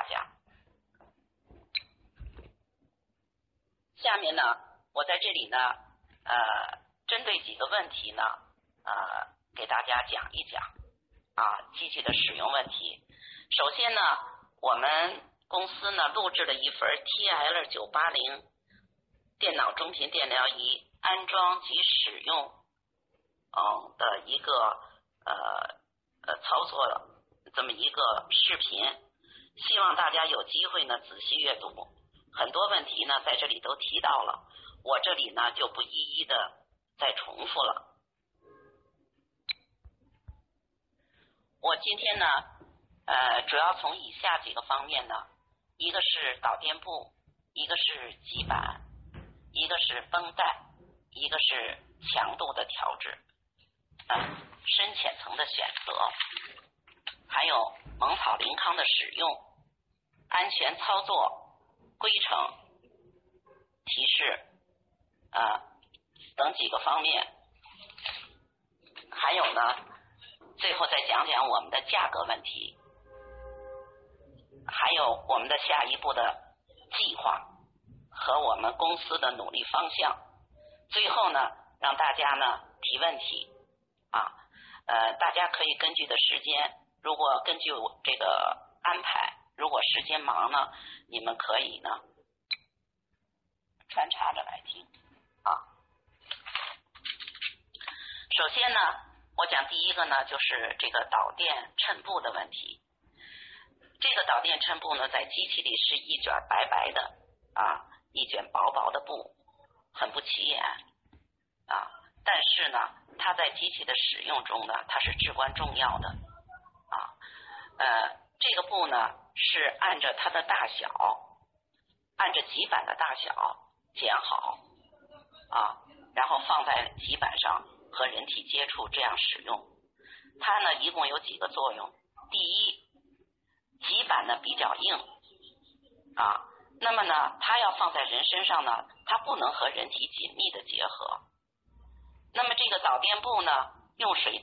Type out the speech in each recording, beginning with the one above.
大家。下面呢，我在这里呢，针对几个问题呢，给大家讲一讲机器的使用问题。首先呢，我们公司呢录制了一份 TL980电脑中频电疗仪安装及使用的一个操作这么一个视频，希望大家有机会呢仔细阅读。很多问题呢在这里都提到了，我这里呢就不一一的再重复了。我今天呢主要从以下几个方面呢，一个是导电部，一个是基板，一个是绷带，一个是强度的调制，深浅层的选择，还有蒙草林康的使用，安全操作规程提示等几个方面。还有呢，最后再讲讲我们的价格问题，还有我们的下一步的计划和我们公司的努力方向。最后呢，让大家呢提问题大家可以根据的时间，如果根据这个安排，如果时间忙呢，你们可以呢穿插着来听首先呢，我讲第一个呢，就是这个导电衬布的问题。这个导电衬布呢，在机器里是一卷白白的一卷薄薄的布，很不起眼但是呢，它在机器的使用中呢，它是至关重要的这个布呢是按着它的大小，按着极板的大小剪好然后放在极板上和人体接触，这样使用。它呢一共有几个作用。第一，极板呢比较硬那么呢它要放在人身上呢，它不能和人体紧密的结合。那么这个导电布呢用水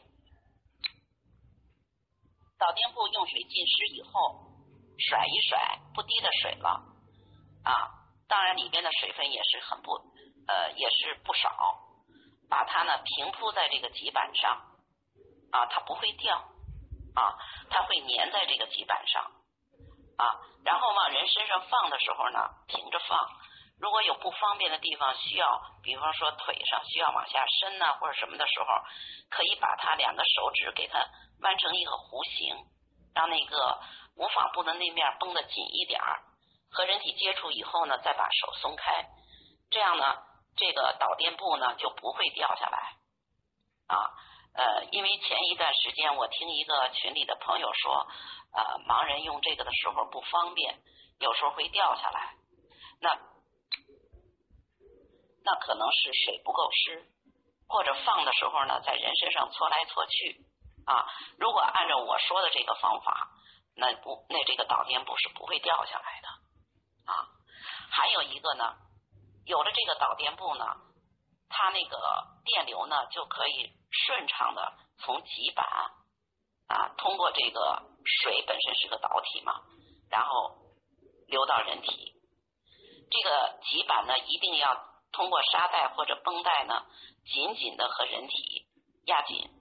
浸湿以后甩一甩，不滴的水了当然里边的水分也是也是不少，把它呢平铺在这个极板上它不会掉它会粘在这个极板上然后往人身上放的时候呢平着放。如果有不方便的地方需要，比方说腿上需要往下伸或者什么的时候，可以把它两个手指给它弯成一个弧形，让那个无纺布的那面绷得紧一点和人体接触以后呢再把手松开，这样呢这个导电布呢就不会掉下来因为前一段时间我听一个群里的朋友说盲人用这个的时候不方便，有时候会掉下来，那可能是水不够湿，或者放的时候呢在人身上搓来搓去如果按照我说的这个方法，那这个导电布是不会掉下来的还有一个呢，有了这个导电布呢，它那个电流呢就可以顺畅的从极板通过这个水本身是个导体嘛，然后流到人体。这个极板呢一定要通过沙带或者绷带呢紧紧的和人体压紧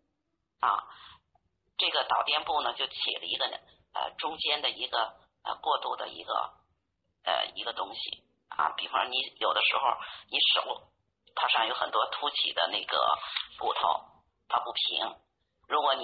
这个导电布呢就起了一个中间的一个过渡的一个东西比方你有的时候你手它上有很多凸起的那个骨头，它不平，如果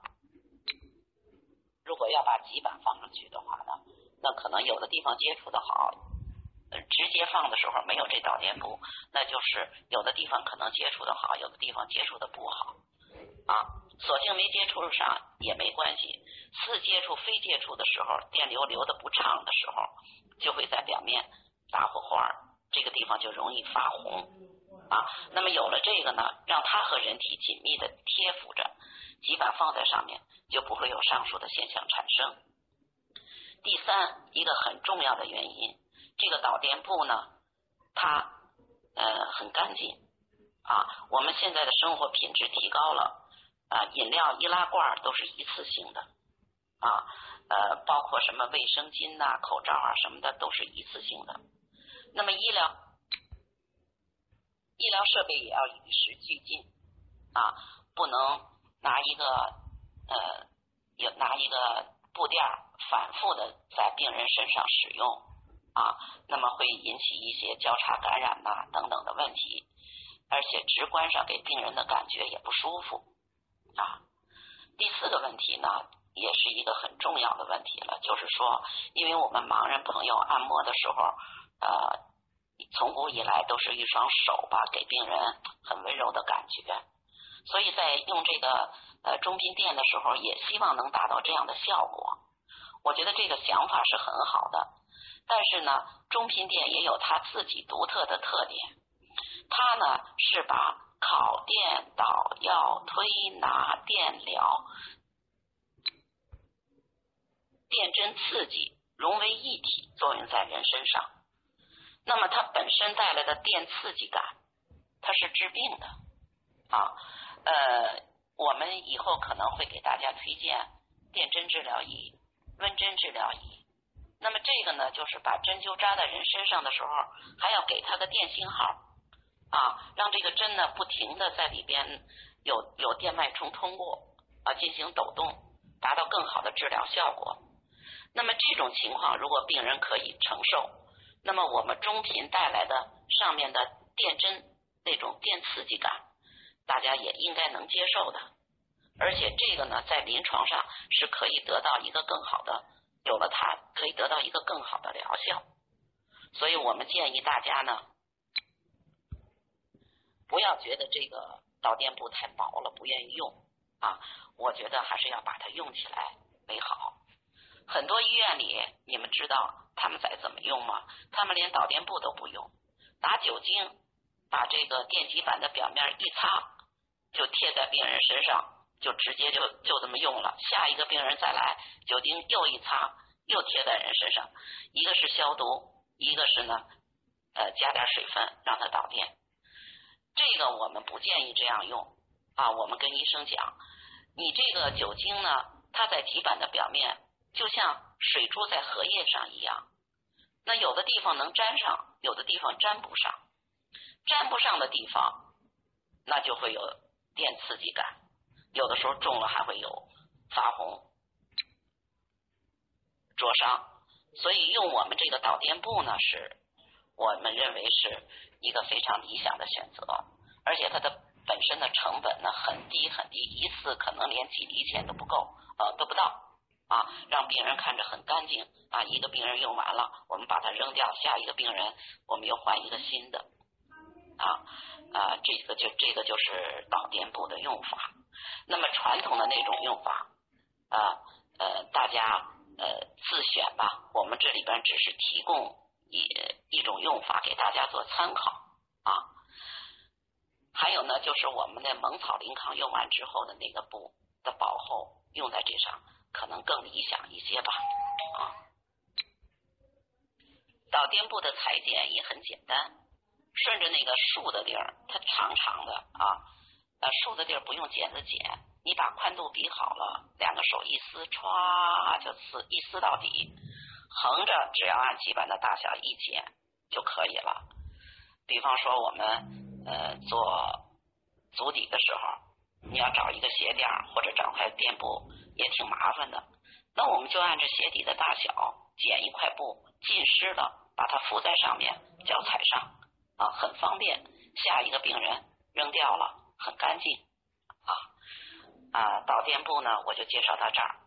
要把极板放上去的话呢，那可能有的地方接触的好，直接放的时候没有这导电布，那就是有的地方可能接触的好，有的地方接触的不好索性没接触上也没关系，次接触非接触的时候，电流流得不畅的时候，就会在表面打火花，这个地方就容易发红那么有了这个呢，让它和人体紧密的贴附着，极板放在上面就不会有上述的现象产生。第三，一个很重要的原因，这个导电布呢它很干净我们现在的生活品质提高了饮料易拉罐都是一次性的啊，包括什么卫生巾呐、口罩啊什么的都是一次性的。那么医疗设备也要与时俱进啊，不能拿一个布垫反复的在病人身上使用啊，那么会引起一些交叉感染呐等等的问题，而且直观上给病人的感觉也不舒服啊。第四个问题呢，也是一个很重要的问题了，就是说，因为我们盲人朋友按摩的时候，从古以来都是一双手吧，给病人很温柔的感觉，所以在用这个中频垫的时候，也希望能达到这样的效果。我觉得这个想法是很好的，但是呢，中频垫也有它自己独特的特点，它呢是把烤电、导药、推拿、电疗、电针刺激融为一体，作用在人身上。那么它本身带来的电刺激感，它是治病的啊。我们以后可能会给大家推荐电针治疗仪、温针治疗仪。那么这个呢，就是把针灸扎在人身上的时候，还要给它个电信号啊，让这个针呢不停的在里边有电脉冲通过啊，进行抖动，达到更好的治疗效果。那么这种情况，如果病人可以承受，那么我们中频带来的上面的电针那种电刺激感，大家也应该能接受的。而且这个呢，在临床上是可以得到一个更好的，有了它可以得到一个更好的疗效。所以我们建议大家呢，不要觉得这个导电布太薄了不愿意用啊，我觉得还是要把它用起来为好。很多医院里你们知道他们在怎么用吗？他们连导电布都不用，拿酒精把这个电极板的表面一擦，就贴在病人身上，就直接就这么用了。下一个病人再来，酒精又一擦，又贴在人身上，一个是消毒，一个是呢加点水分让它导电。这个我们不建议这样用啊，我们跟医生讲，你这个酒精呢，它在极板的表面就像水珠在荷叶上一样，那有的地方能粘上，有的地方粘不上，粘不上的地方那就会有电刺激感，有的时候中了还会有发红灼伤。所以用我们这个导电布呢，是我们认为是一个非常理想的选择，而且它的本身的成本呢很低很低，一次可能连几厘钱都不够都不到啊，让病人看着很干净啊，一个病人用完了，我们把它扔掉，下一个病人我们又换一个新的这个就是导电布的用法。那么传统的那种用法大家自选吧，我们这里边只是提供一种用法给大家做参考啊。还有呢，就是我们的蒙草林康用完之后的那个布的保厚，用在这上可能更理想一些吧啊。导电布的裁剪也很简单，顺着那个竖的地儿，它长长的竖的地儿不用剪子剪，你把宽度比好了，两个手一撕，歘就一撕到底，横着只要按基本的大小一剪就可以了。比方说我们做足底的时候，你要找一个鞋垫或者找块垫布也挺麻烦的，那我们就按着鞋底的大小剪一块布，浸湿了把它敷在上面，脚踩上很方便，下一个病人扔掉了很干净导电布呢我就介绍到这儿。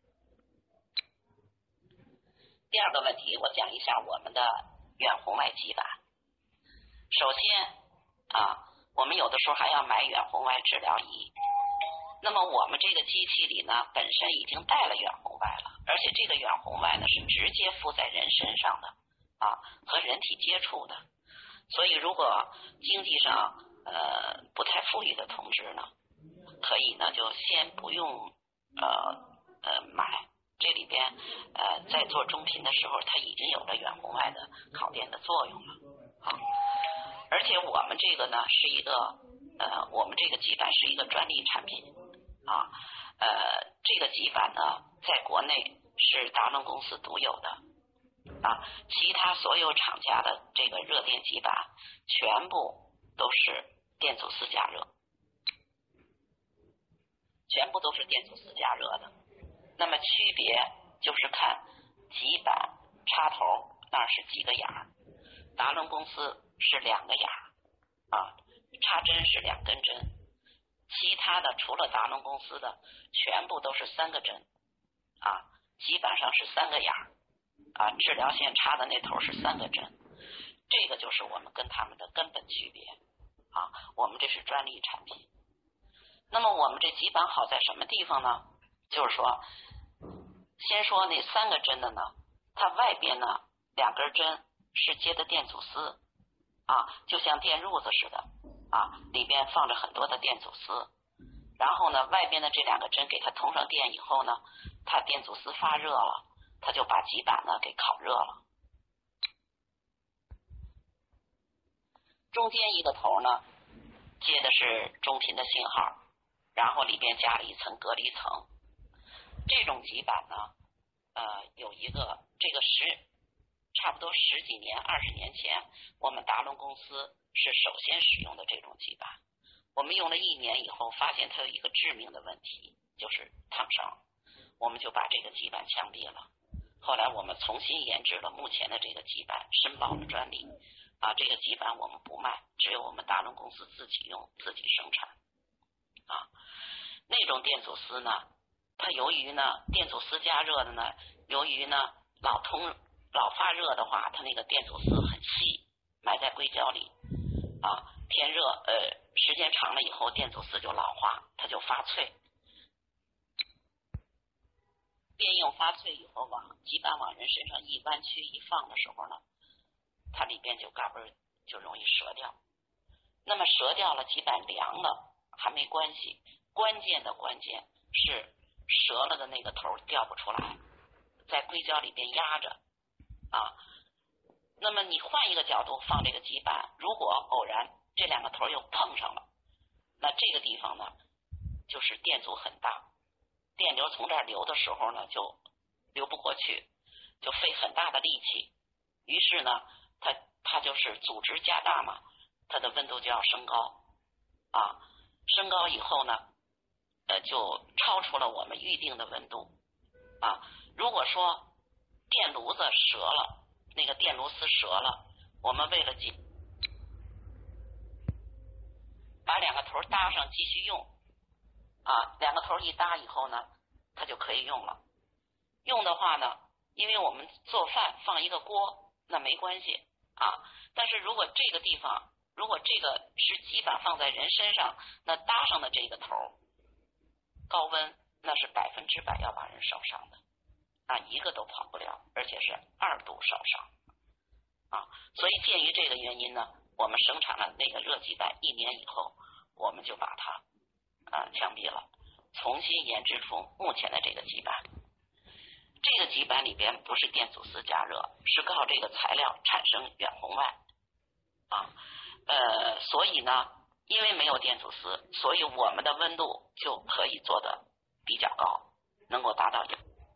第二个问题，我讲一下我们的远红外极板。首先我们有的时候还要买远红外治疗仪，那么我们这个机器里呢本身已经带了远红外了，而且这个远红外呢是直接敷在人身上的和人体接触的。所以如果经济上不太富裕的同志呢，可以呢就先不用买，这里边在做中频的时候它已经有了远红外的烤电的作用了而且我们这个呢是一个我们这个基板是一个专利产品这个极板呢，在国内是达伦公司独有的啊，其他所有厂家的这个热电极板全部都是电阻丝加热，全部都是电阻丝加热的。那么区别就是看极板插头那是几个眼儿，达伦公司是2个眼儿啊，插针是2根针，其他的除了达伦公司的全部都是3个针啊，极板上是3个眼儿啊，治疗线插的那头是3个针，这个就是我们跟他们的根本区别啊，我们这是专利产品。那么我们这极板好在什么地方呢？就是说先说那3个针的呢，它外边呢2根针是接的电阻丝啊，就像电褥子似的啊，里边放着很多的电阻丝，然后呢外边的这2个针给它通上电以后呢，它电阻丝发热了，它就把极板呢给烤热了。中间一个头呢接的是中频的信号，然后里边加了一层隔离层。这种极板呢有一个这个差不多10几年20年前，我们达伦公司是首先使用的这种极板。我们用了1年以后，发现它有一个致命的问题，就是烫伤，我们就把这个极板枪毙了。后来我们重新研制了目前的这个极板，申报了专利啊，这个极板我们不卖，只有我们达伦公司自己用，自己生产啊。那种电阻丝呢，它由于呢电阻丝加热的呢，由于呢老发热的话，它那个电阻丝很细，埋在硅胶里啊，天热时间长了以后，电阻丝就老化，它就发脆。电用发脆以后，极板往人身上一弯曲一放的时候呢，它里边就嘎嘣就容易折掉。那么折掉了，极板凉了还没关系，关键是折了的那个头掉不出来，在硅胶里边压着啊。那么你换一个角度放这个极板，如果偶然这2个头又碰上了，那这个地方呢就是电阻很大，电流从这儿流的时候呢就流不过去，就费很大的力气，于是呢它就是阻值加大嘛，它的温度就要升高啊，升高以后呢就超出了我们预定的温度啊。如果说电炉子折了，那个电炉丝折了，我们为了把2个头搭上继续用啊，2个头一搭以后呢，它就可以用了。用的话呢，因为我们做饭放一个锅，那没关系啊。但是如果这个地方，如果这个是极板放在人身上，那搭上的这个头高温，那是100%要把人烧伤的啊，一个都跑不了，而且是2度烧伤啊。所以鉴于这个原因呢，我们生产了那个热极板1年以后，我们就把它枪毙了，重新研制出目前的这个极板。这个极板里边不是电阻丝加热，是靠这个材料产生远红外啊。所以呢，因为没有电阻丝，所以我们的温度就可以做得比较高，能达到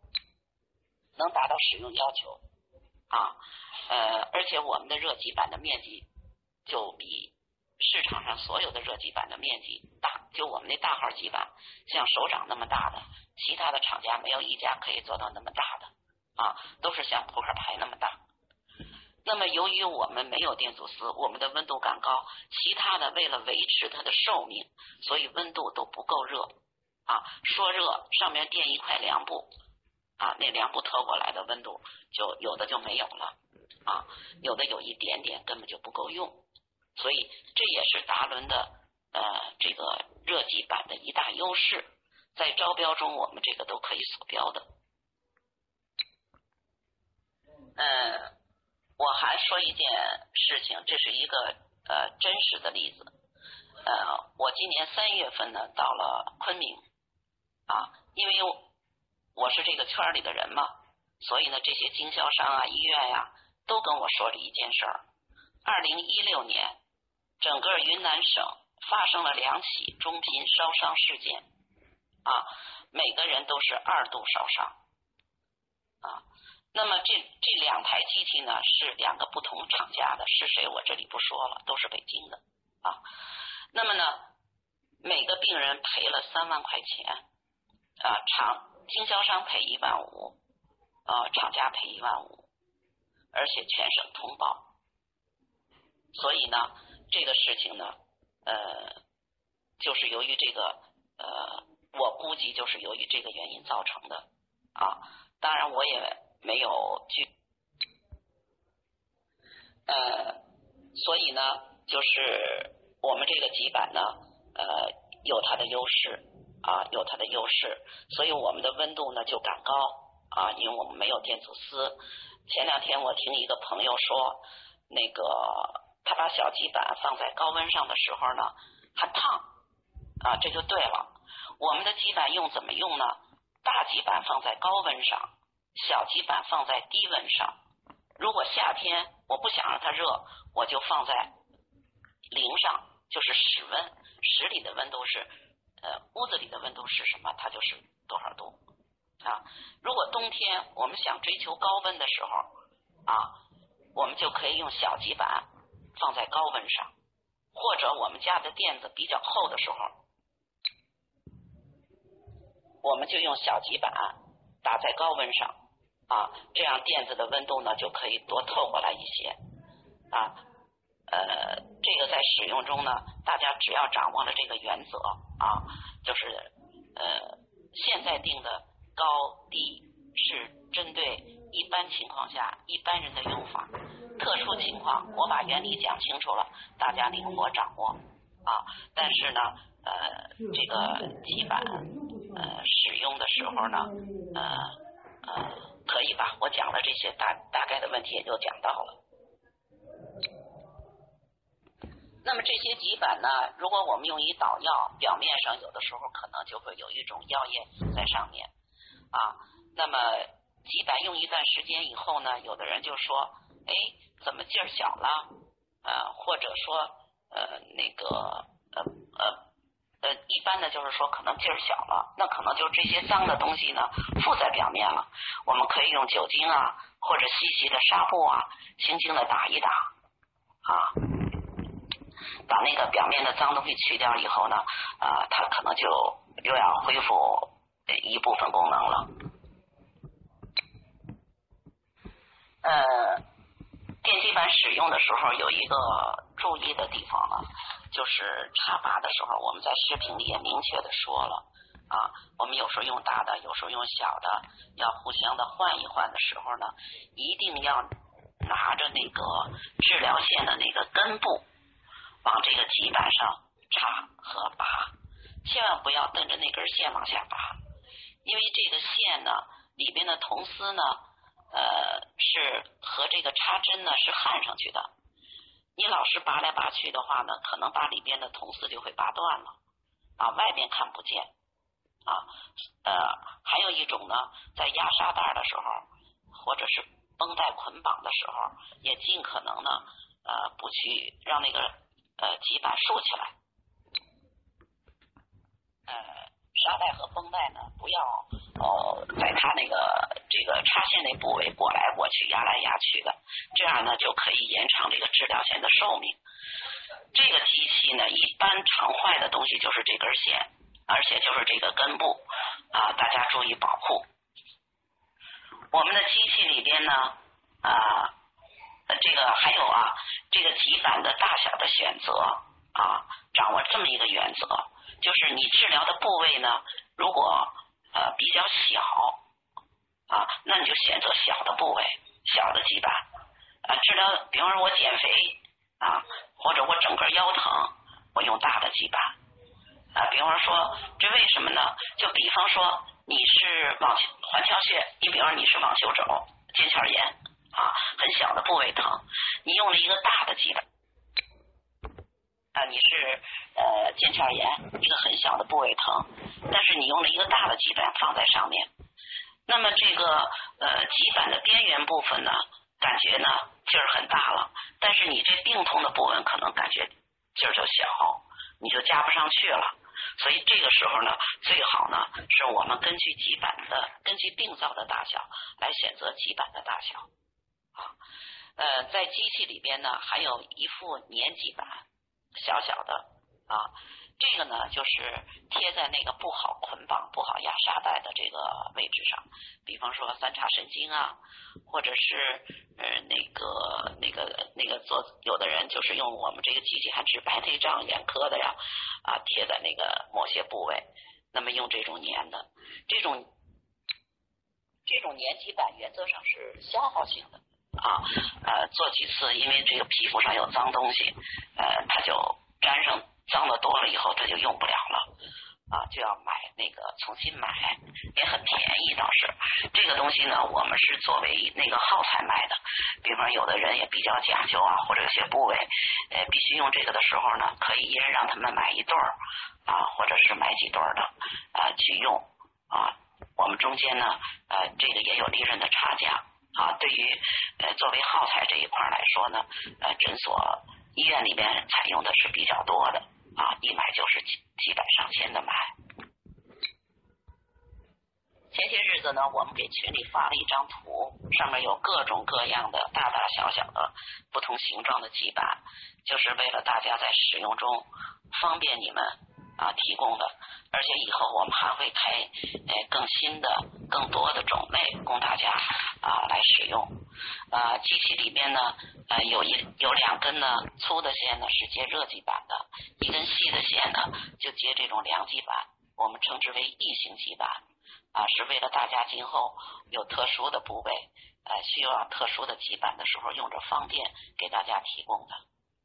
使用要求啊。而且我们的热极板的面积就比市场上所有的热极板的面积大，就我们那大号极板，像手掌那么大的，其他的厂家没有一家可以做到那么大的啊，都是像扑克牌那么大。那么由于我们没有电阻丝，我们的温度感高，其他的为了维持它的寿命，所以温度都不够热啊。说热上面垫一块凉布啊，那凉布透过来的温度就有的就没有了啊，有的有一点点根本就不够用。所以这也是达伦的这个热极板的一大优势，在招标中我们这个都可以所标的。我还说一件事情，这是一个真实的例子。我今年3月份呢到了昆明啊，因为我是这个圈里的人嘛，所以呢这些经销商啊、医院呀都跟我说了一件事儿。2016年整个云南省发生了2起中频烧伤事件啊， 每个人都是2度烧伤啊。那么这2台机器呢是2个不同厂家的，是谁我这里不说了，都是北京的啊。那么呢，每个病人赔了3万块钱啊，经销商赔15000啊，厂家赔15000，而且全省通报。所以呢，这个事情呢，就是由于这个我估计就是由于这个原因造成的啊。当然我也没有所以呢，就是我们这个极板呢，有它的优势啊，有它的优势，所以我们的温度呢就敢高啊，因为我们没有电阻丝。前2天我听一个朋友说，那个他把小极板放在高温上的时候呢，很烫啊，这就对了。我们的极板怎么用呢？大极板放在高温上，小极板放在低温上。如果夏天我不想让它热，我就放在零上，就是室温，室里的温度是屋子里的温度是什么，它就是多少度啊。如果冬天我们想追求高温的时候啊，我们就可以用小极板放在高温上，或者我们家的垫子比较厚的时候，我们就用小极板打在高温上啊，这样垫子的温度呢就可以多透过来一些啊。这个在使用中呢，大家只要掌握了这个原则啊，就是现在定的高低是针对一般情况下一般人的用法，特殊情况我把原理讲清楚了，大家灵活掌握啊。但是呢，这个极板使用的时候呢，可以吧？我讲了这些大概的问题也就讲到了。那么这些极板呢，如果我们用于捣药，表面上有的时候可能就会有一种药液在上面啊。那么极板用一段时间以后呢，有的人就说，哎，怎么劲儿小了？或者说那个一般的就是说可能劲儿小了，那可能就这些脏的东西呢附在表面了。我们可以用酒精啊，或者细的纱布啊，轻轻的打一打啊。把那个表面的脏东西去掉以后呢，它可能就又要恢复一部分功能了。电极板使用的时候有一个注意的地方呢，就是插拔的时候，我们在视频里也明确的说了啊，我们有时候用大的，有时候用小的，要互相的换一换的时候呢，一定要拿着那个治疗线的那个根部往这个极板上插和拔，千万不要瞪着那根线往下拔，因为这个线呢里边的铜丝呢是和这个插针呢是焊上去的，你老是拔来拔去的话呢，可能把里边的铜丝就会拔断了啊，外边看不见啊。还有一种呢，在压沙袋的时候或者是绷带捆绑的时候，也尽可能呢不去让那个极板竖起来。沙袋和绷带呢，不要在它那个这个插线那部位裹来裹去、压来压去的，这样呢就可以延长这个治疗线的寿命。这个机器呢，一般常坏的东西就是这根线，而且就是这个根部啊，大家注意保护。我们的机器里边呢这个还有这个极板的大小的选择啊，掌握这么一个原则，就是你治疗的部位呢，如果比较小啊，那你就选择小的部位，小的极板治疗，比方说我减肥啊，或者我整个腰疼，我用大的极板比方说这为什么呢？就比方说你是环鞘穴，你比方你是网球肘、腱鞘炎很小的部位疼，你用了一个大的极板你是腱鞘炎，一个很小的部位疼，但是你用了一个大的极板放在上面，那么这个极板的边缘部分呢，感觉呢劲儿很大了，但是你这病痛的部分可能感觉劲儿就小，你就加不上去了。 所以这个时候呢，最好呢是我们根据病灶的大小来选择极板的大小啊。在机器里边呢，还有一副粘极板，小小的啊，这个呢就是贴在那个不好捆绑、不好压沙袋的这个位置上，比方说三叉神经啊，或者是那个做有的人就是用我们这个机器还治白内障、眼科的呀啊，贴在那个某些部位，那么用这种粘的，这种粘极板原则上是消耗性的。做几次，因为这个皮肤上有脏东西，它就沾上脏的多了以后，它就用不了了啊，就要重新买，也很便宜倒是。这个东西呢，我们是作为那个耗材卖的，比方有的人也比较讲究啊，或者有些部位必须用这个的时候呢，可以一人让他们买一对儿啊，或者是买几对儿的去用啊。我们中间呢这个也有利润的差价。对于作为耗材这一块来说呢，诊所、医院里面采用的是比较多的啊，一买就是几百上千的买。前些日子呢，我们给群里发了一张图，上面有各种各样的大大小小的不同形状的极板，就是为了大家在使用中方便你们提供的，而且以后我们还会开更新的、更多的种类供大家来使用。机器里边呢有两根呢粗的线呢是接热极板的，一根细的线呢就接这种凉极板，我们称之为异形极板是为了大家今后有特殊的部位需要特殊的极板的时候用着方便，给大家提供的。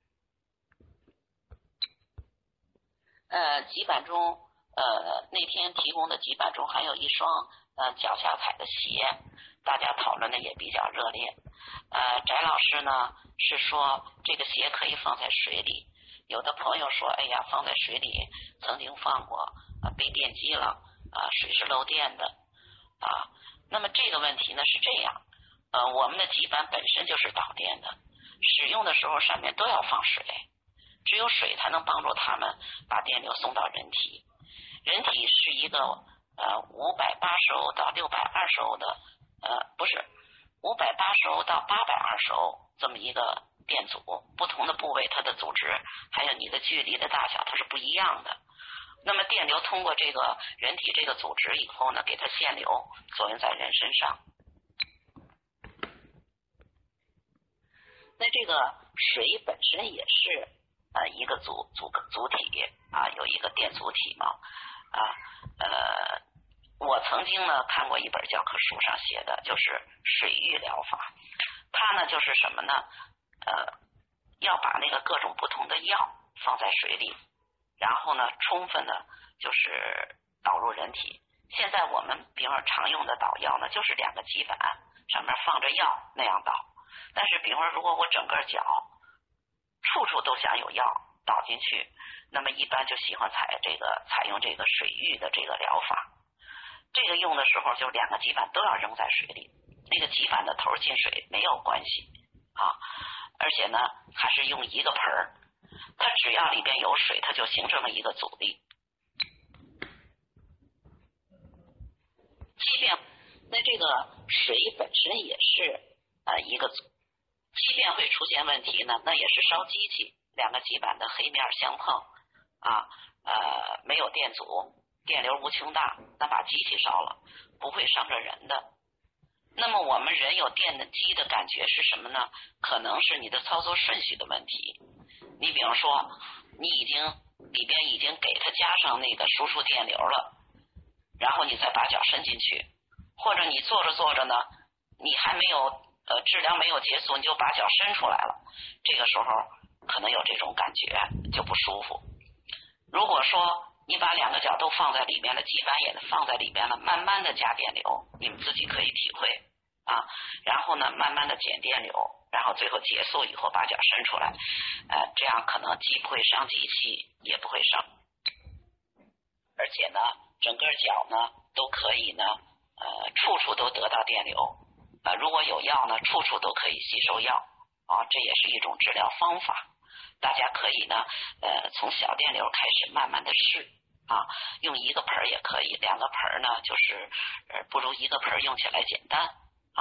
极板中那天提供的极板中还有一双脚下踩的鞋，大家讨论的也比较热烈。翟老师呢是说这个鞋可以放在水里，有的朋友说哎呀放在水里曾经放过被电击了水是漏电的那么这个问题呢是这样我们的极板本身就是导电的，使用的时候上面都要放水，只有水才能帮助他们把电流送到人体。人体是一个580欧到620欧的不是580欧到820欧这么一个电阻，不同的部位它的组织还有你的距离的大小它是不一样的。那么电流通过这个人体这个组织以后呢，给它限流作用在人身上。那这个水本身也是一个组体有一个电阻体嘛我曾经呢看过一本教科书上写的就是水浴疗法，它呢就是什么呢要把那个各种不同的药放在水里，然后呢充分的就是导入人体。现在我们比方说常用的导药呢就是2个极板上面放着药那样导，但是比方说如果我整个脚处处都想有药导进去，那么一般就喜欢采用这个水浴的这个疗法。这个用的时候就2个极板都要扔在水里，那个极板的头进水没有关系而且呢还是用一个盆儿，它只要里边有水它就形成了一个阻力。即便那这个水本身也是一个阻，即便会出现问题呢，那也是烧机器，2个极板的黑面相碰没有电阻，电流无穷大，那把机器烧了，不会伤着人的。那么我们人有电击的感觉是什么呢？可能是你的操作顺序的问题。你比方说你里边已经给它加上那个输出电流了，然后你再把脚伸进去，或者你做着做着呢你还没有治疗没有结束，你就把脚伸出来了，这个时候可能有这种感觉就不舒服。如果说你把2个脚都放在里面了，极板也放在里面了，慢慢的加电流，你们自己可以体会然后呢慢慢的减电流，然后最后结束以后把脚伸出来这样可能既不会伤机器也不会伤，而且呢整个脚呢都可以呢处处都得到电流如果有药呢处处都可以吸收药这也是一种治疗方法。大家可以呢从小电流开始慢慢的试啊，用一个盆也可以，两个盆呢就是不如一个盆用起来简单啊。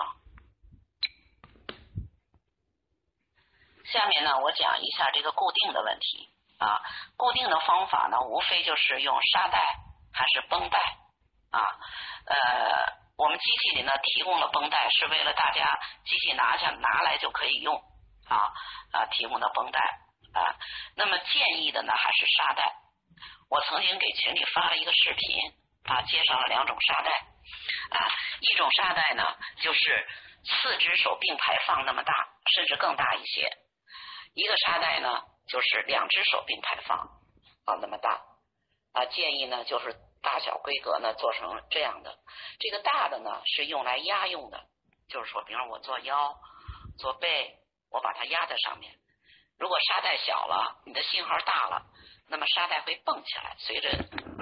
下面呢，我讲一下这个固定的问题啊。固定的方法呢，无非就是用沙袋还是绷带啊。我们机器里呢提供了绷带，是为了大家机器拿来就可以用提供的绷带啊。那么建议的呢还是沙袋。我曾经给群里发了一个视频介绍了两种沙袋一种沙袋呢就是4只手并排放那么大，甚至更大一些。一个沙袋呢就是2只手并排放那么大建议呢就是大小规格呢做成这样的。这个大的呢是用来压用的，就是说比如我做腰做背，我把它压在上面。如果沙袋小了，你的信号大了，那么沙袋会蹦起来，随着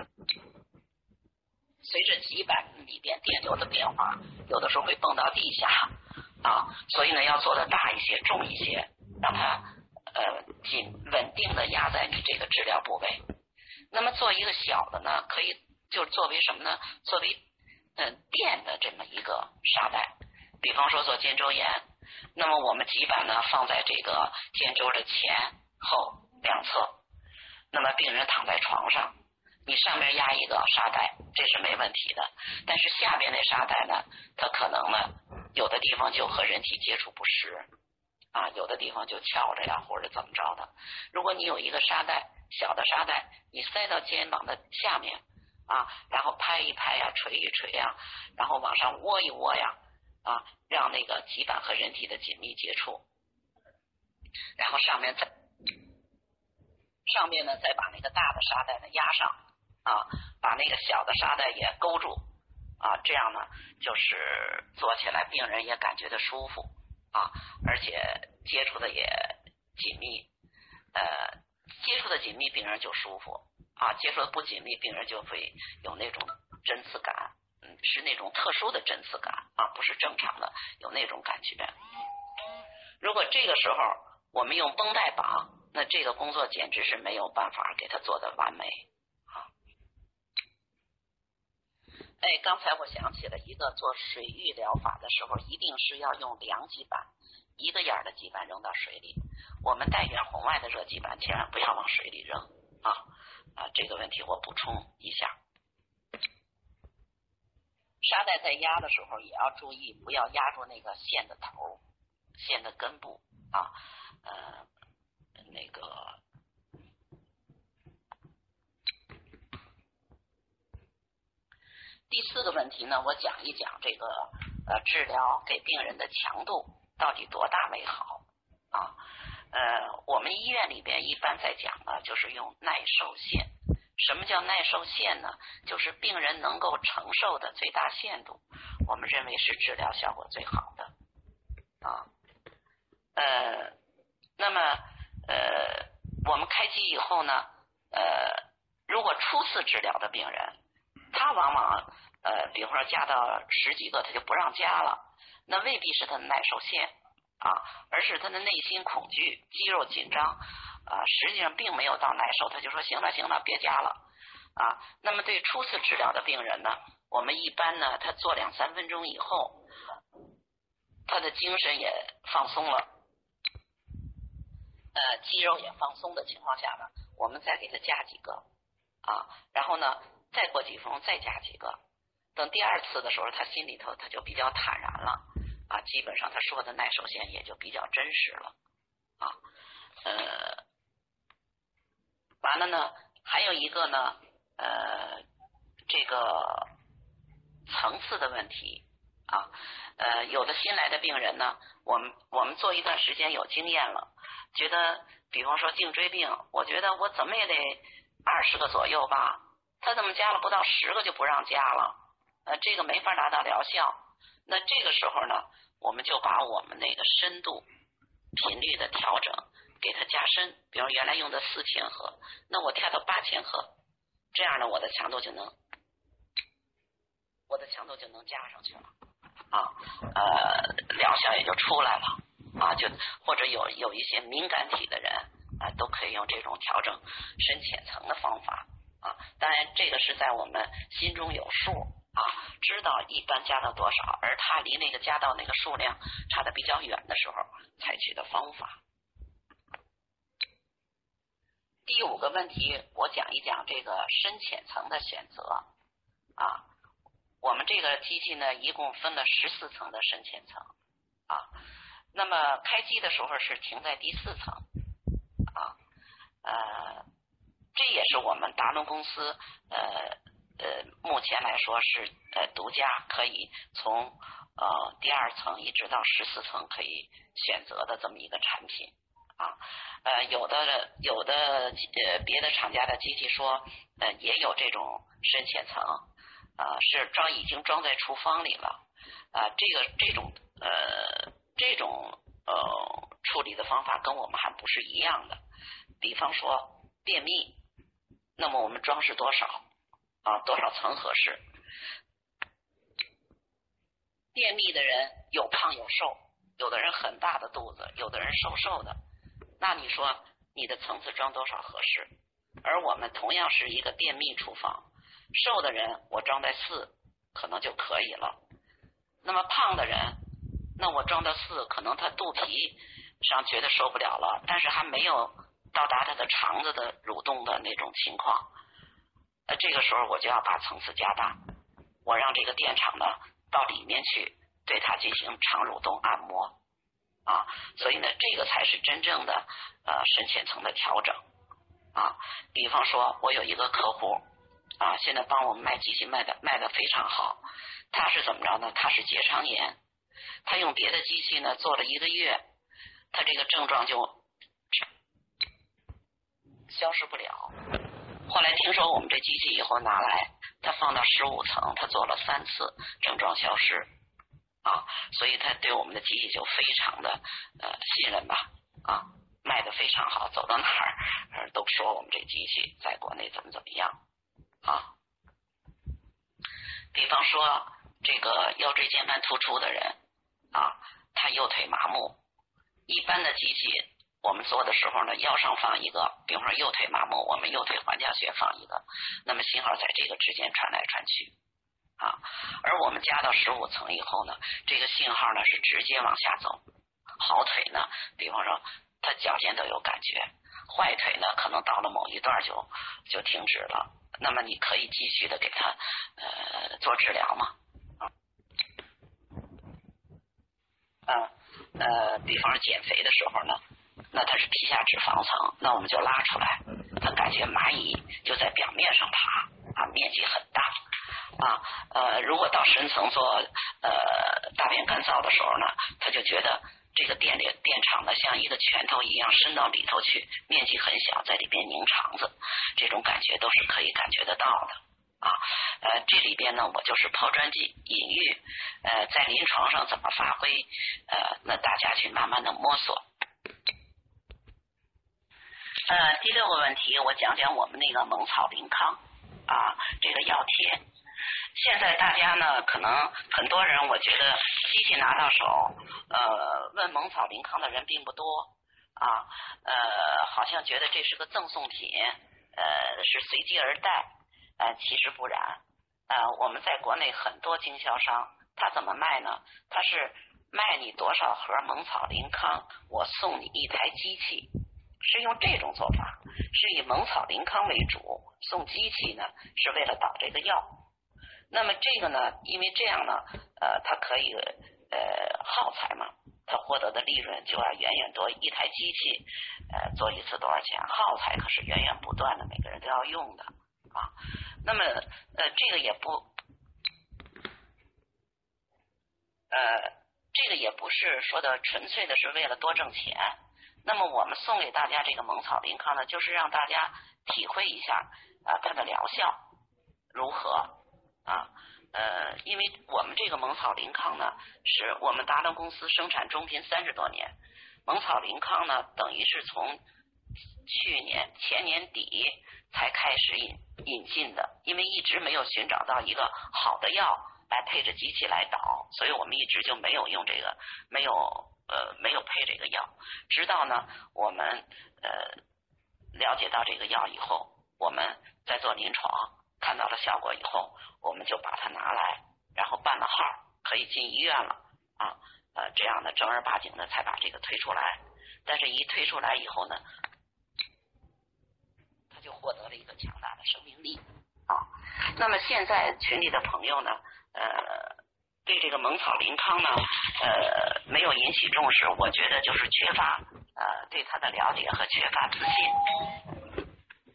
极板里边电流的变化，有的时候会蹦到地下所以呢要做的大一些重一些，让它稳定的压在你这个治疗部位。那么做一个小的呢，可以就作为什么呢？作为垫的这么一个沙袋。比方说做肩周炎，那么我们极板呢放在这个肩周的前后两侧，那么病人躺在床上，你上面压一个沙袋，这是没问题的。但是下边那沙袋呢，它可能呢有的地方就和人体接触不实有的地方就翘着呀，或者怎么着的。如果你有一个沙袋，小的沙袋，你塞到肩膀的下面然后拍一拍呀，捶一捶呀，然后往上窝一窝呀让那个极板和人体的紧密接触，然后上面呢再把那个大的沙袋呢压上把那个小的沙袋也勾住这样呢就是做起来病人也感觉到舒服而且接触的也紧密接触的紧密病人就舒服接触的不紧密病人就会有那种针刺感是那种特殊的针刺感不是正常的有那种感觉。如果这个时候我们用绷带绑，那这个工作简直是没有办法给它做的完美刚才我想起了一个做水浴疗法的时候，一定是要用2极板，一个眼的极板扔到水里。我们带远红外的热极板千万不要往水里扔这个问题我补充一下。沙袋在压的时候也要注意，不要压住那个线的头、线的根部那个第4个问题呢，我讲一讲这个治疗给病人的强度到底多大为好我们医院里边一般在讲呢，就是用耐受线。什么叫耐受线呢？就是病人能够承受的最大限度，我们认为是治疗效果最好的那么我们开机以后呢如果初次治疗的病人，他往往比方说加到10几个他就不让加了，那未必是他的耐受线而是他的内心恐惧、肌肉紧张实际上并没有到耐受，他就说行了别加了那么对初次治疗的病人呢，我们一般呢他做2-3分钟以后，他的精神也放松了肌肉也放松的情况下呢，我们再给他加几个然后呢再过几分钟再加几个，等第2次的时候他心里头他就比较坦然了基本上他说的耐受线也就比较真实了完了呢还有一个呢这个层次的问题有的新来的病人呢，我们做一段时间有经验了，觉得比方说颈椎病，我觉得我怎么也得20个左右吧，他怎么加了不到10个就不让加了这个没法达到疗效。那这个时候呢，我们就把我们那个深度频率的调整给它加深，比如原来用的4千赫，那我调到8千赫，这样呢我的强度就能加上去了疗效也就出来了就或者有一些敏感体的人都可以用这种调整深浅层的方法啊。当然这个是在我们心中有数啊，知道一般加到多少，而它离那个加到那个数量差得比较远的时候采取的方法。第5个问题，我讲一讲这个深浅层的选择啊。我们这个机器呢，一共分了14层的深浅层啊。那么开机的时候是停在第4层啊。这也是我们达伦公司目前来说是独家可以从第2层一直到14层可以选择的这么一个产品啊。有的别的厂家的机器说也有这种深浅层是已经装在厨房里了这种处理的方法跟我们还不是一样的。比方说便秘，那么我们装是多少多少层合适？便秘的人有胖有瘦，有的人很大的肚子，有的人瘦瘦的，那你说你的层次装多少合适？而我们同样是一个便秘厨房，瘦的人我装在4可能就可以了，那么胖的人，那我装到4可能他肚皮上觉得受不了了，但是还没有到达他的肠子的蠕动的那种情况，这个时候我就要把层次加大，我让这个电场呢到里面去对它进行肠蠕动按摩啊。所以呢这个才是真正的深浅层的调整啊。比方说我有一个客户啊，现在帮我们卖机器卖的非常好，他是怎么着呢？他是结肠炎，他用别的机器呢做了1个月，他这个症状就消失不了。后来听说我们这机器以后拿来，他放到15层，他做了3次，症状消失啊。所以他对我们的机器就非常的信任吧啊，卖的非常好，走到哪儿都说我们这机器在国内怎么样啊。比方说这个腰椎间盘突出的人啊，他右腿麻木，一般的机器我们做的时候呢，腰上放一个，比方说右腿麻木，我们右腿环甲穴放一个，那么信号在这个之间传来传去啊。而我们加到15层以后呢，这个信号呢是直接往下走。好腿呢，比方说他脚尖都有感觉，坏腿呢可能到了某一段就停止了，那么你可以继续的给他做治疗嘛比方说减肥的时候呢，那它是皮下脂肪层，那我们就拉出来，他感觉蚂蚁就在表面上爬面积很大如果到深层做大便干燥的时候呢，他就觉得这个电场呢像一个拳头一样伸到里头去，面积很小，在里边拧肠子，这种感觉都是可以感觉得到的这里边呢我就是抛砖引玉在临床上怎么发挥那大家去慢慢的摸索。第6个问题，我讲讲我们那个蒙草林康这个药贴。现在大家呢可能很多人，我觉得机器拿到手问蒙草林康的人并不多好像觉得这是个赠送品是随机而带其实不然我们在国内很多经销商他怎么卖呢？他是卖你多少盒蒙草林康，我送你一台机器，是用这种做法，是以蒙草林康为主，送机器呢是为了导这个药。那么这个呢，因为这样呢它可以耗材嘛，它获得的利润就要远远多，一台机器做一次多少钱，耗材可是源源不断的，每个人都要用的那么这个也不是说的纯粹的是为了多挣钱。那么我们送给大家这个蒙草林康呢，就是让大家体会一下它的疗效如何因为我们这个蒙草林康呢，是我们达伦公司生产中频30多年，蒙草林康呢等于是从前年底才开始引进的，因为一直没有寻找到一个好的药来配着机器来导，所以我们一直就没有用这个，没有配这个药。直到呢我们了解到这个药以后， 我们在做临床看到了效果以后，我们就把它拿来，然后办了号，可以进医院了啊。这样的正儿八经的才把这个推出来。但是一推出来以后呢，它就获得了一个强大的生命力啊。那么现在群里的朋友呢，对这个蒙草林康呢，没有引起重视，我觉得就是缺乏对它的了解和缺乏自信。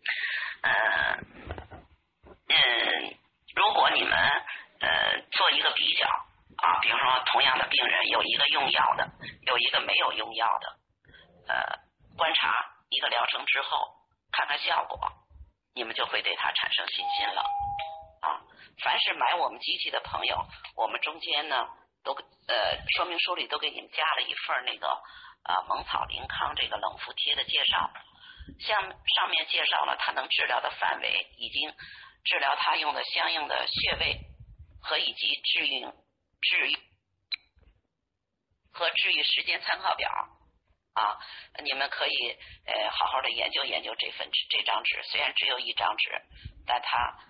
如果你们做一个比较啊，比如说同样的病人，有一个用药的，有一个没有用药的，观察一个疗程之后，看看效果，你们就会对它产生信心了啊。凡是买我们机器的朋友，我们中间呢都说明书里都给你们加了一份那个蒙草林康这个冷敷贴的介绍，像上面介绍了它能治疗的范围，以及治疗它用的相应的穴位和以及治愈时间参考表啊，你们可以好好的研究研究这张纸，虽然只有一张纸，但它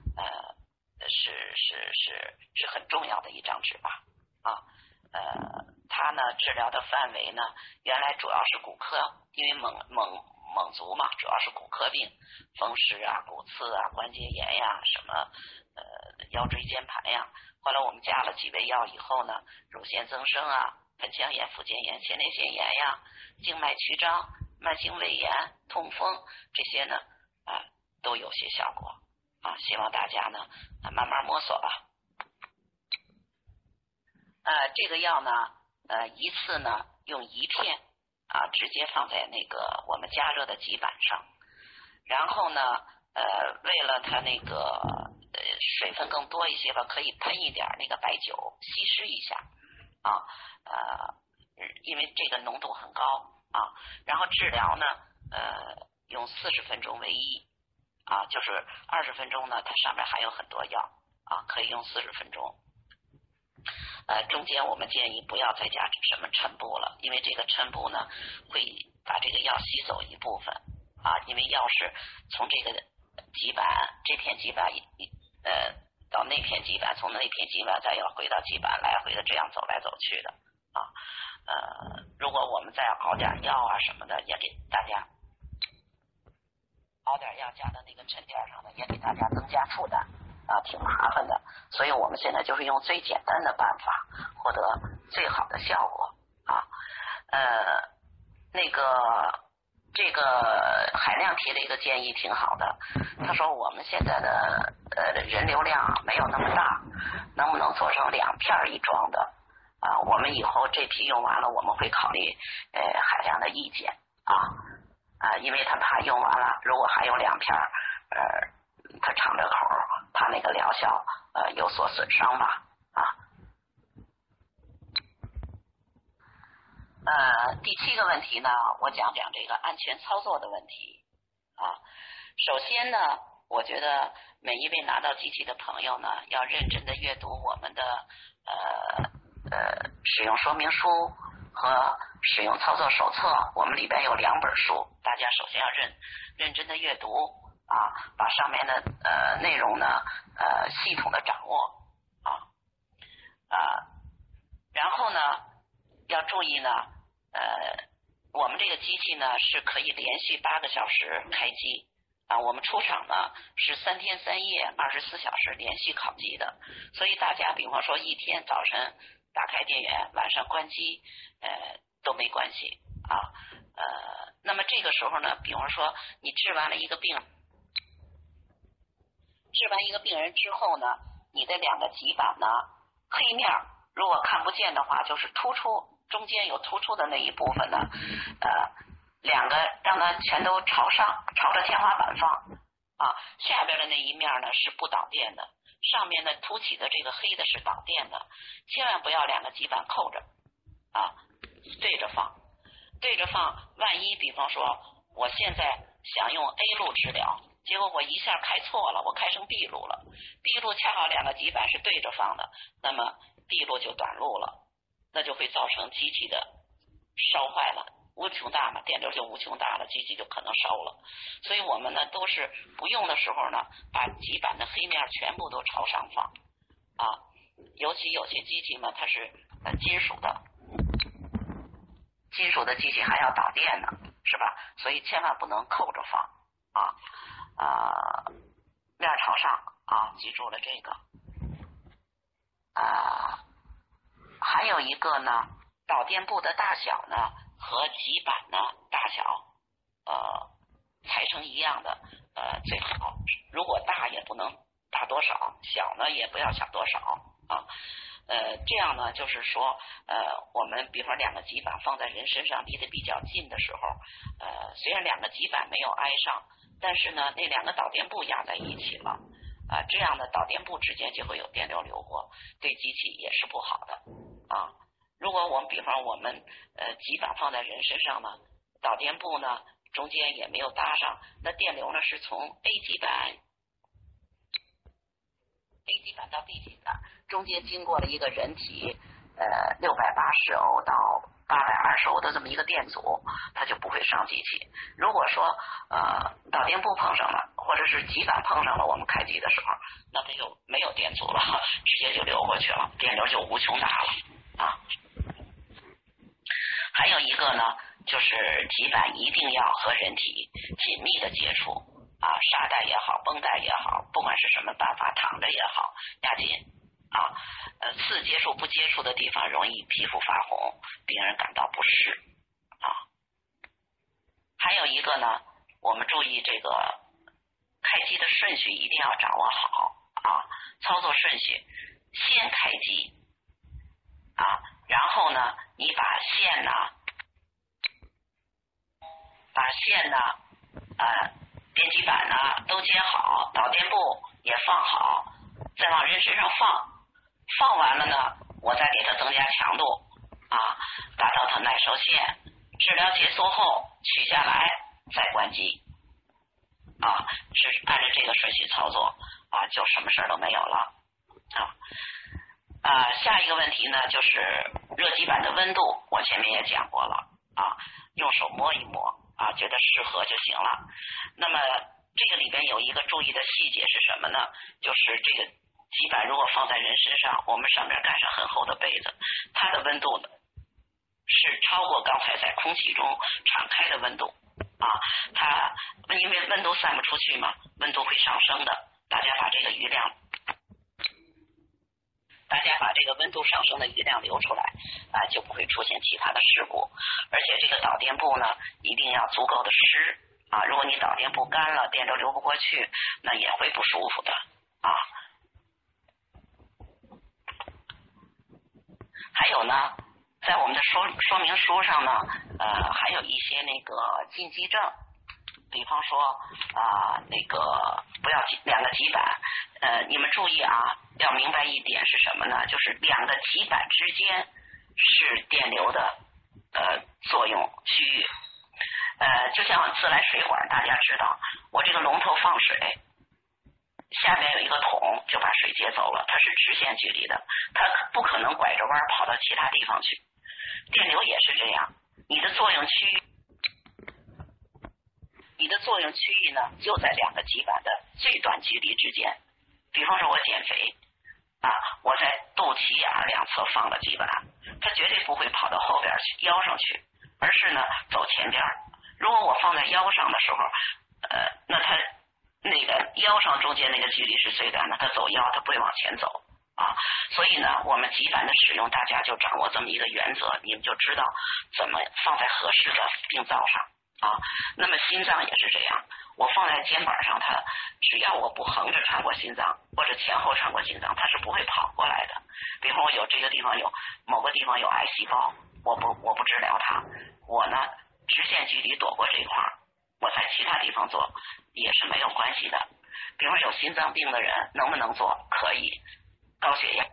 是很重要的一张纸吧啊。它呢治疗的范围呢，原来主要是骨科，因为蒙族嘛，主要是骨科病，风湿啊、骨刺啊、关节炎呀、什么腰椎间盘呀。后来我们加了几味药以后呢，乳腺增生啊、盆腔炎、附件炎、前列腺炎呀、静脉曲张、慢性胃炎、痛风这些呢都有些效果啊。希望大家呢慢慢摸索吧。这个药呢一次呢用一片直接放在那个我们加热的极板上，然后呢为了它那个水分更多一些吧，可以喷一点那个白酒稀释一下啊，因为这个浓度很高啊。然后治疗呢用40分钟为宜啊，就是20分钟呢它上面还有很多药啊，可以用40分钟。中间我们建议不要再加什么衬布了，因为这个衬布呢会把这个药吸走一部分啊，因为药是从这个极板这片极板到那片极板，从那片极板再要回到极板，来回的这样走来走去的啊。如果我们再熬点药啊什么的，也给大家熬点药加到那个衬垫上的，也给大家增加负担啊，挺麻烦的。所以我们现在就是用最简单的办法获得最好的效果啊。这个海量提了一个建议挺好的，他说我们现在的人流量没有那么大，能不能做成2片一装的啊？我们以后这批用完了，我们会考虑海量的意见因为他怕用完了，如果还有2片他敞着口，怕那个疗效有所损伤吧啊。第7个问题呢，我讲讲这个安全操作的问题啊。首先呢，我觉得每一位拿到机器的朋友呢，要认真的阅读我们的使用说明书和使用操作手册，我们里边有2本书，大家首先要认真的阅读啊，把上面的内容呢系统的掌握然后呢要注意呢我们这个机器呢是可以连续8个小时开机我们出厂呢是3天3夜24小时连续烤机的，所以大家比方说一天早晨打开电源，晚上关机都没关系那么这个时候呢，比方说你治完一个病人之后呢，你的2个极板呢黑面如果看不见的话，就是突出中间有突出的那一部分呢2个让它全都朝上，朝着天花板放下边的那一面呢是不导电的，上面的凸起的这个黑的是导电的，千万不要2个极板扣着对着放，万一比方说我现在想用 A 路治疗，结果我一下开错了，我开成 B 路了， B 路恰好2个极板是对着放的，那么 B 路就短路了，那就会造成机器的烧坏了， 无穷大嘛，电流就无穷大了，机器就可能烧了。所以我们呢都是不用的时候呢，把极板的黑面全部都朝上放啊。尤其有些机器呢，它是金属的机器还要导电呢，是吧？所以千万不能扣着放面朝上啊，记住了这个还有一个呢，导电部的大小呢和极板呢大小裁成一样的最好。如果大也不能大多少，小呢也不要小多少啊。这样呢就是说我们比方两个极板放在人身上离得比较近的时候，虽然两个极板没有挨上，但是呢那两个导电部压在一起了这样的导电部之间就会有电流流过，对机器也是不好的啊。如果我们比方我们极板放在人身上呢，导电部呢中间也没有搭上，那电流呢是从 A 极板到 B 极板中间经过了一个人体680欧到820欧的这么一个电阻，它就不会伤机器。如果说导电部碰上了，或者是极板碰上了，我们开机的时候，那它就没有电阻了，直接就流过去了，电流就无穷大了啊。还有一个呢，就是极板一定要和人体紧密的接触沙袋也好，绷带也好，不管是什么办法，躺着也好，压紧次接触不接触的地方容易皮肤发红，病人感到不适还有一个呢，我们注意这个开机的顺序一定要掌握好操作顺序，先开机然后呢你把线呢电极板呢都接好，导电部也放好，再往人身上放完了呢，我再给它增加强度达到它耐受线，治疗结束后取下来再关机是按照这个顺序操作就什么事都没有了下一个问题呢，就是热极板的温度，我前面也讲过了用手摸一摸觉得适合就行了。那么这个里边有一个注意的细节是什么呢？就是这个极板如果放在人身上，我们上面盖上很厚的被子，它的温度呢是超过刚才在空气中敞开的温度它因为温度散不出去嘛，温度会上升的。大家把这个温度上升的余量留出来就不会出现其他的事故。而且这个导电部呢一定要足够的湿如果你导电部干了，电流流不过去，那也会不舒服的还有呢，在我们的说明书上呢还有一些那个禁忌症，比方说那个不要两个极板你们注意要明白一点是什么呢？就是两个极板之间是电流的作用区域就像自来水管，大家知道我这个龙头放水，下面有一个桶就把水接走了，它是直线距离的，它不可能拐着弯跑到其他地方去。电流也是这样，你的作用区域呢就在两个极板的最短距离之间。比方说我减肥我在肚脐眼两侧放了极板，它绝对不会跑到后边去腰上去，而是呢走前边。如果我放在腰上的时候那它那个腰上中间那个距离是最短的，它走腰它不会往前走所以呢我们极板的使用大家就掌握这么一个原则，你们就知道怎么放在合适的病灶上那么心脏也是这样，我放在肩膀上，它只要我不横着穿过心脏或者前后穿过心脏，它是不会跑过来的。比方我有这个地方有某个地方有癌细胞，我不治疗它，我呢直线距离躲过这一块，我在其他地方做也是没有关系的。比方有心脏病的人能不能做？可以。高血压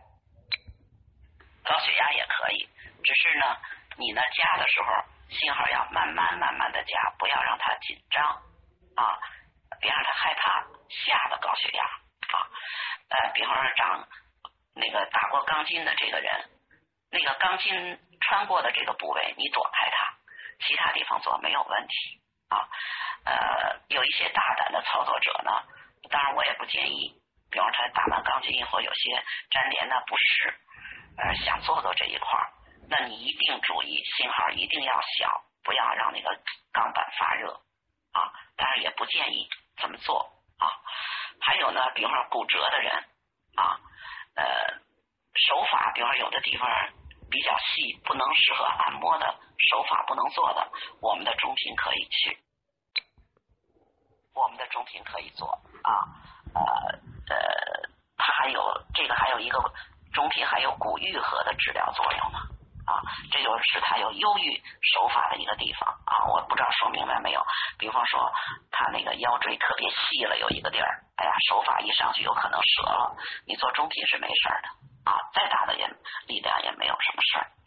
也可以，只是呢你呢加的时候信号要慢慢的加，不要让它紧张别让它害怕下的高血压比方说长那个打过钢筋的这个人，那个钢筋穿过的这个部位你躲开它， 其他地方做没有问题啊。有一些大胆的操作者呢，当然我也不建议，比方说他打完钢筋以后有些粘连的不适，想做这一块，那你一定注意信号一定要小，不要让那个钢板发热啊。当然也不建议这么做啊。还有呢，比方说骨折的人啊，手法，比方说有的地方比较细，不能适合按摩的，手法不能做的，我们的中频可以去，我们的中频可以做啊。它还有这个还有一个中频还有骨愈合的治疗作用呢啊，这就是它有优于手法的一个地方啊。我不知道说明白没有？比方说他那个腰椎特别细了，有一个地儿，哎呀，手法一上去有可能折了，你做中频是没事的啊，再大的力量也没有什么事儿。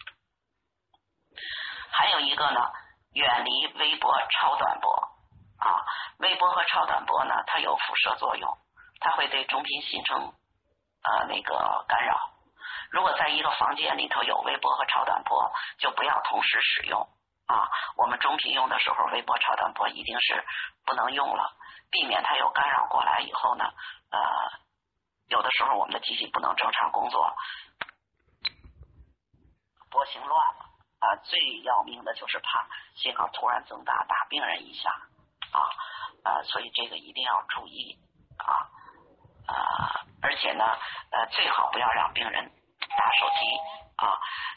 还有一个呢，远离微波、超短波啊。微波和超短波呢，它有辐射作用，它会对中频形成那个干扰。如果在一个房间里头有微波和超短波，就不要同时使用啊。我们中频用的时候，微波、超短波一定是不能用了，避免它有干扰过来以后呢，有的时候我们的机器不能正常工作，波形乱了啊。最要命的就是怕信号突然增大，打病人一下啊，所以这个一定要注意啊。而且呢，最好不要让病人打手机啊。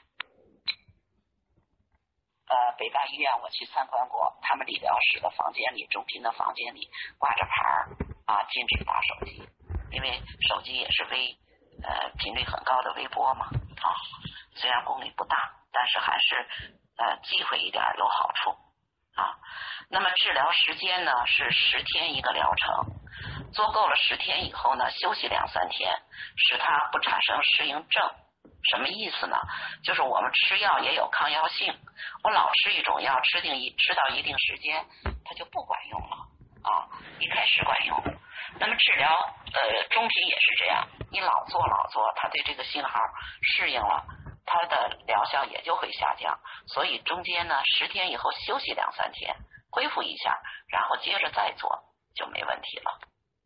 北大医院我去参观过，他们理疗室的房间里，中频的房间里挂着牌啊，禁止打手机，因为手机也是频率很高的微波嘛啊，虽然功率不大，但是还是忌讳一点有好处啊。那么治疗时间呢是10天一个疗程，做够了10天以后呢，休息2-3天，使它不产生适应症。什么意思呢？就是我们吃药也有抗药性，我老吃一种药，吃到一定时间，它就不管用了啊。一开始管用，那么治疗中频也是这样，你老做，它对这个信号适应了，它的疗效也就会下降。所以中间呢10天以后休息2-3天，恢复一下，然后接着再做就没问题了。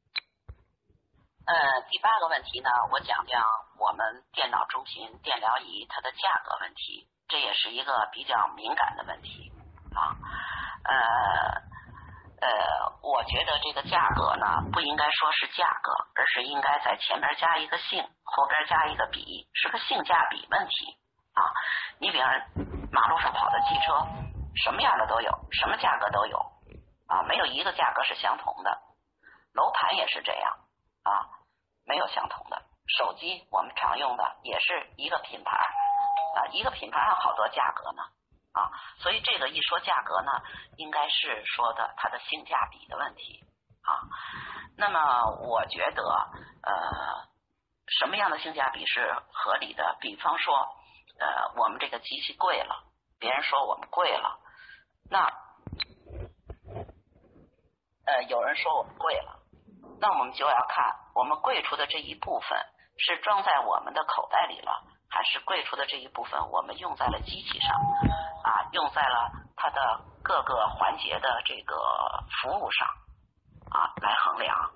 第8个问题呢，我讲我们电脑中频电疗仪它的价格问题，这也是一个比较敏感的问题啊。我觉得这个价格呢，不应该说是价格，而是应该在前面加一个性，后边加一个比，是个性价比问题啊。你比方马路上跑的汽车，什么样的都有，什么价格都有啊，没有一个价格是相同的。楼盘也是这样啊，没有相同的。手机我们常用的也是一个品牌啊，一个品牌上好多价格呢啊，所以这个一说价格呢，应该是说的它的性价比的问题啊。那么我觉得什么样的性价比是合理的？比方说我们这个机器贵了，别人说我们贵了，那有人说我们贵了，那我们就要看我们贵出的这一部分是装在我们的口袋里了，还是贵出的这一部分我们用在了机器上啊，用在了它的各个环节的这个服务上啊，来衡量。